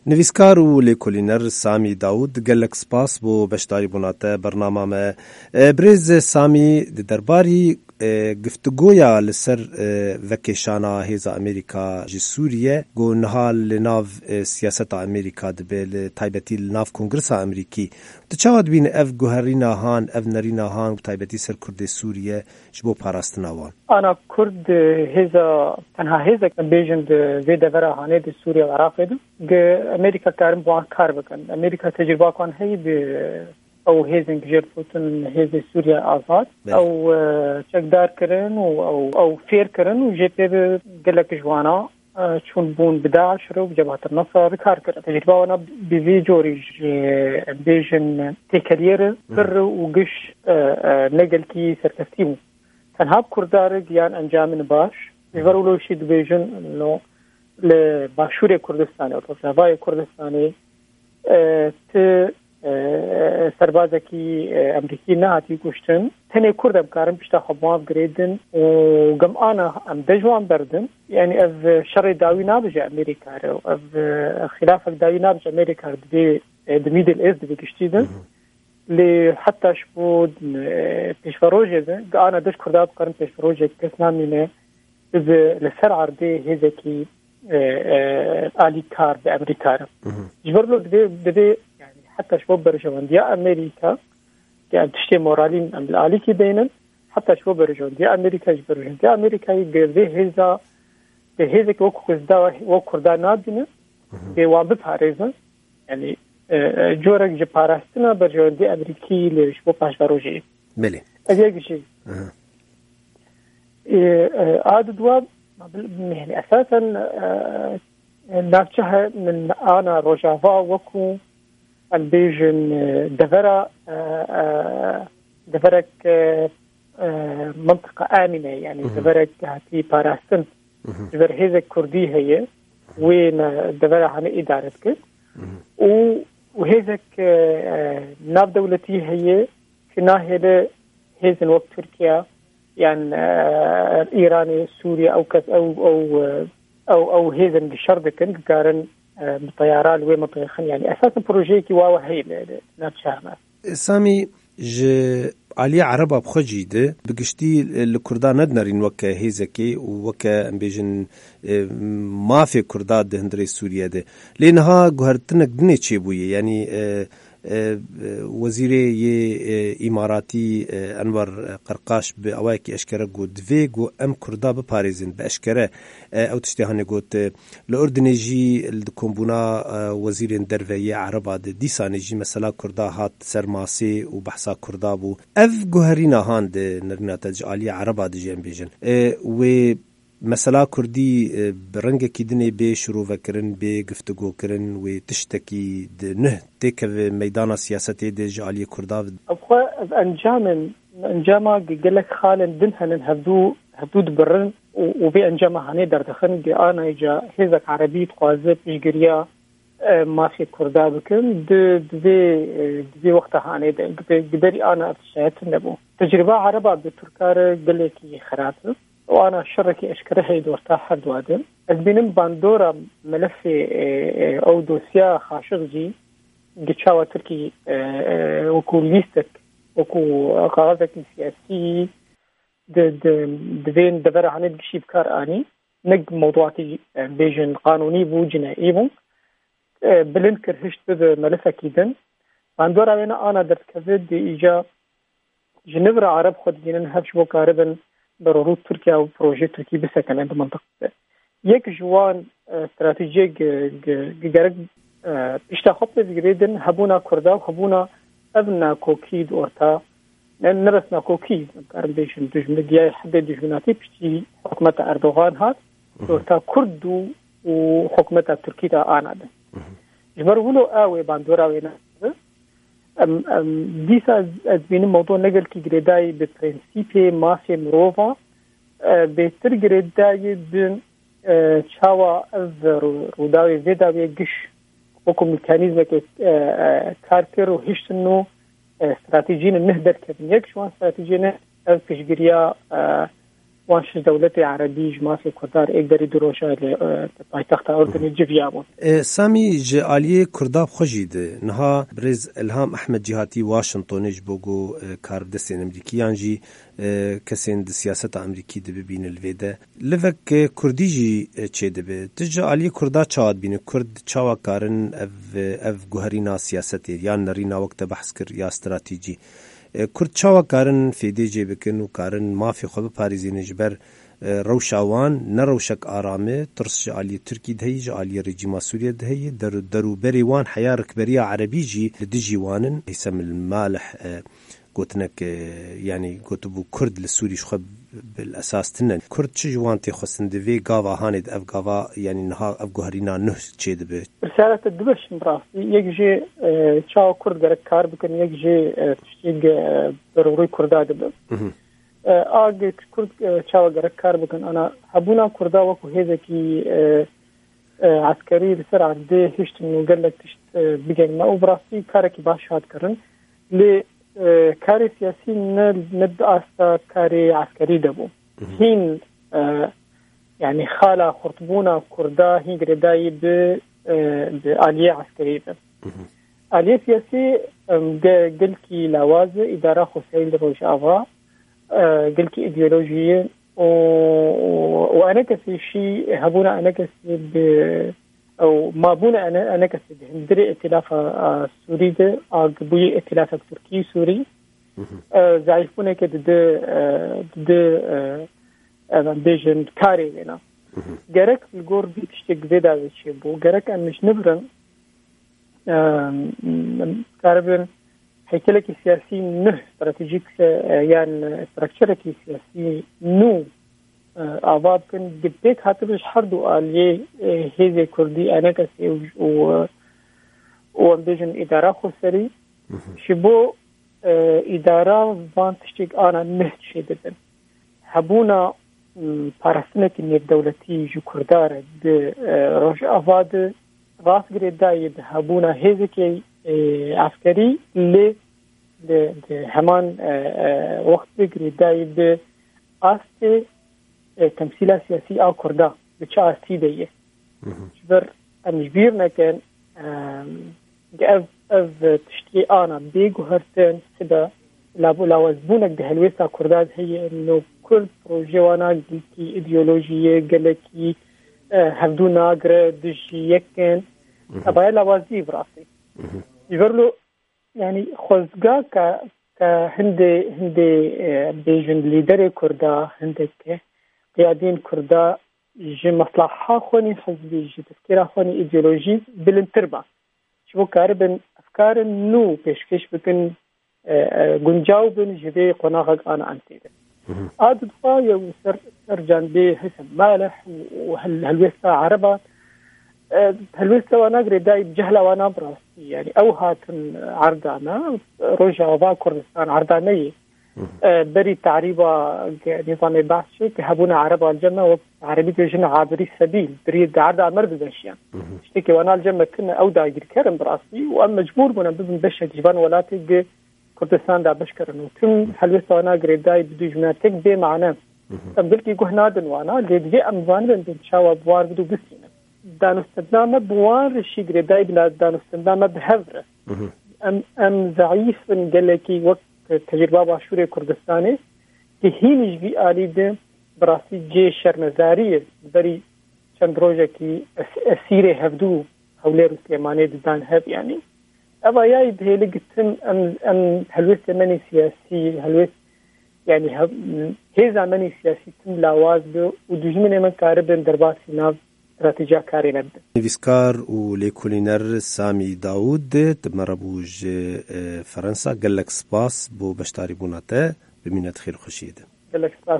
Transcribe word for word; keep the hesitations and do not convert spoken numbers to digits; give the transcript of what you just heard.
نویسکار و لیکولینر سامی داود گلک سپاس بو بشتاری بوناته برنامه ما برز سامی درباری گفتگویا لسر وکیشانا هیزا امریکا جی سوریه گو نهال لناو سیاست امریکا دبیل تایبتی لناو کنگرس امریکی تچاود بین اف گوهرینا هان اف نرینا هان تایبتی سر کرد سوریه جبو پاراستنا وان انا کرد هیزا تنها هیزا بیجند وی دورا هانه د سوریه و عراق دو امریکا کارم بوان کار بکن امریکا تجربه کن هی به او هیزن جر فوتن هیز سوریا آزاد او چقدر کرن و او او فیر کرن و جبه گلک جوانا چون بون بداعش رو جبهة النصر کار کرد تجربه وانا بوی جوری بیجن تکریر پر و گش نگل کی سرکستیمو تنها کردار گیان انجام باش میورولو شید بیجن نو لباشور کردستانی و تصوای کردستانی ت سربازکی امریکی نه هاتی کشتن تنه کردم کارم بیشتر خبام گریدن و گم آنا ام دجوان بردن یعنی از شر داوی نابجه امریکا رو از خلاف داوی نابجه امریکا رو دی دمیدل از دی کشتیدن لی حتی شبود پیشفروجه ده آنا دش کرداب کارم پیشفروجه کس نامینه از لسر عرده هزکی آلی کار به امریکا رو جبرلو دی دی حتى شباب برجواندية أمريكا يعني تشتي مورالين أم العالي كي بينن حتى شباب برجواندية أمريكا برجواندية أمريكا يقرده هذا هذا وكو كزدا وكو كردا نادينه بوابب هاريزا يعني جورك جباراستنا برجواندية أمريكي لشباب باش بروجي ملي أجيك شيء عاد دواب يعني أساسا نافشها من أنا روجافا وكو البيجن دفرة دفرك منطقة آمنة يعني دفرك هاتي باراستن دفر هذا كردي هي وين دفرة عن إدارتك وهذا ناف دولتي هي في ناحية هذا الوقت تركيا يعني إيران سوريا أو كذا أو أو أو أو هذا الشرط كان قارن بطيارات وين مطيخن يعني أساسا بروجيكي واو هي ناتشامة سامي ج علي عربة بخجيدة بقشتي الكردان ندنرين وكا هيزكي وكا بيجن ما في كردات ده هندري سوريا ده لأنها قهرتنك دني تشيبوية يعني وزيري يه إماراتي أنور قرقاش بأواكي أشكرا قد فيقو أم كردا بباريزن بأشكرا أو تشتهاني قد لأردن جي الكومبونا وزيرين درفية عربا دي ساني جي مثلا كردا هات سرماسي وبحثا كردا بو أف قهرينا هان دي نرنا تجعالي عربا دي جيان بيجن و مثلا كردي برنگه کی دنی به شروع وکرن به گفتگو کرن و تشتکی نه تک میدان سیاست ده جالی کردا اخو انجام انجام گلک خالن دنهن هدو حدود برن و به انجام هنه در دخن دی انا جا هزك عربي قوازه بيجريا ما في كردا بكن د د د وقت هانه قبري انا اتشات نبو تجربه عربه بتركار گلکی خرات وانا شركي اشكرها دورتا حد وادم ازبينم باندورا ملف او دوسيا خاشغجي جتشاوى تركي وكو ليستك وكو قاعدك سياسي د د دين دبر عن الشيء بكار اني نق موضوعاتي بيجن قانوني بو جنائي بو بلنكر هشت بذ ملف اكيدن باندورا وينا انا درت كذد ايجا جنبرا عرب خود جنن هفش بو قاربن ضرورة تركيا وبروجي تركي بسكن عند منطقة يك جوان استراتيجية جرق بيشتاخب بجريدن هبونا كردا وهبونا أبنا كوكيد أورتا لأن نرسنا كوكيد كاربيشن دجمن دياي حد دجمناتي بشتي حكمة أردوغان هات أورتا كردو وحكمة تركيا آنا ده جمرولو آوي باندورا وينا ام ام دیسا از بین موضوع نگل کی گریدای به پرینسیپ مافی مروفا به تر گریدای بین چاوا از روداوی زیداوی گش وکو مکانیزم که کار کرد و هیچ نو استراتژی نه در کردن یک شوان استراتژی نه از پیشگیری وانش دولت عربی جماعت کردار ایک دری دروشا پایتخت اردن جویامون سامی جالی کرداب خوشید نها برز الهام احمد جهاتی واشنطنش بوگو کاردستین امریکیان جی کسین سیاست امریکی ده ببین الویده لفک کردی جی چه دبه تجالی کردا چاد بین کرد چاوا کارن اف اف گوهرینا سیاستی یا نرینا وقت بحث کر یا استراتیجی کرد چاوا کارن فیدی جی بکن و کارن مافی خوب پاریزین جبر روشاوان نروشک آرامه ترس جالی ترکی دهی جالی رژیم سوریه دهی در درو بریوان حیا رکبریه عربی جی دجی وانن اسم المالح قوتنك يعني قوتبو كرد للسوريش خب بالاساس تنن كرد شجوانتي خصن دفي غاوا هاند اف غاوا يعني نها اف غهرينا نه تشيد به رساله الدبش مراس يجي تشاو كرد غير كار بكن يجي تشتيق ضروري كردا دب اج كرد تشاو غير كار بكن انا حبونا كردا وكو هذاكي عسكري بسرعه ده هشت انه قال لك تشت بيجن ما وبراسي كاركي باش هاد كرن ل کاری سیاسی ند آستا کاری عسکری دبو هین يعني خالا خرطبونا كردا هين قرداي ب آلية عسكرية آلية سياسي قلكي لوازة إدارة خسائل روجاوا قلكي إيديولوجية وأنا كسي شيء هبونا أنا كسي ب أو ما بونا أنا أنا كسي بهندري ائتلاف سوري ده أقبوي ائتلاف تركي سوري زعيفونا كده ده ده بيجن كاري لنا جرك الجور بيتشتك زيادة بشيء بو جرك أن مش نبرن كاربن هيكلك سياسي نه استراتيجيك يعني استراكشرك سياسي نو آباد كن جبتك حتى مش حردو آلية هذه كردي أنا كسي و وبيجن إدارة خسري شبو إدارة وان تشتك أنا نه شيء دبن هبونا پارستنك نيك دولتي جو كردار د روش آباد راس گرداي د هبونا هزكي عسكري ل د همان وقت گرداي د است تمثيل سياسي او كردا بچا استي ديه شبر امجبير نكن اف اف تشتي انا بيجو هرتن سدا لابو لوازبونك ده هلوسا كرداد هي انه كل بروجي وانا قلتي ايديولوجية قلتي هفدو ناقرة دجي يكن ابايا لوازي براسي يقولوا يعني خوزقا ك كهندي هندي بيجن ليدر كردا هندك قيادين كردا جي مصلحة خوني حزبي جي تفكير خوني ايديولوجي بالانتربة شبو كاربن افكار نو بيشكش بكن گنجاوبن جبي قناغك انا انتيده عاد دفايا وسر سرجان به حسن مالح وهالوستا عربة هالوستا وانا قريداي بجهلة وانا براسي يعني او هاتن عردانا روجا وبا كردستان عردانية بري تعريبا نظام بحث كهبونا عربة الجنة وعربي تجينا عابري السبيل بريد عردا مرد بشيان اشتكي وانا الجنة كنا او دا يقركرن براسي واما مجبور بنا ببن بشا جبان ولاتي كردستان دا بشكرن وتم حلوستا وانا قريداي بدو جمناتك بي معنا تم قلت يقول نادن وانا ليد جي امزان بن شاوا بوار بدو قسينا دانو استدنامة بوار الشي قريداي بلا دانو استدنامة بهفرة ام ام ضعيف قلكي وقت تجربة باشوري كردستاني كهينش بي آلي ده براسي جي شرنزارية بري چند روجة كي اسيري هفدو حولي رسلماني دان هف يعني أبا ياي بهيلي قتن أم, أم هلوست مني سياسي هلوست يعني هيزا مني سياسي تم لاواز بو ودوجمين من كاربن درباسي ناف استراتيجيا كاري نبدا نویسکار و لیکولینر سامی داود مربوج فرنسا قال لك سباس بو بشتاري بوناته بمينات خير خشيده قال لك سباس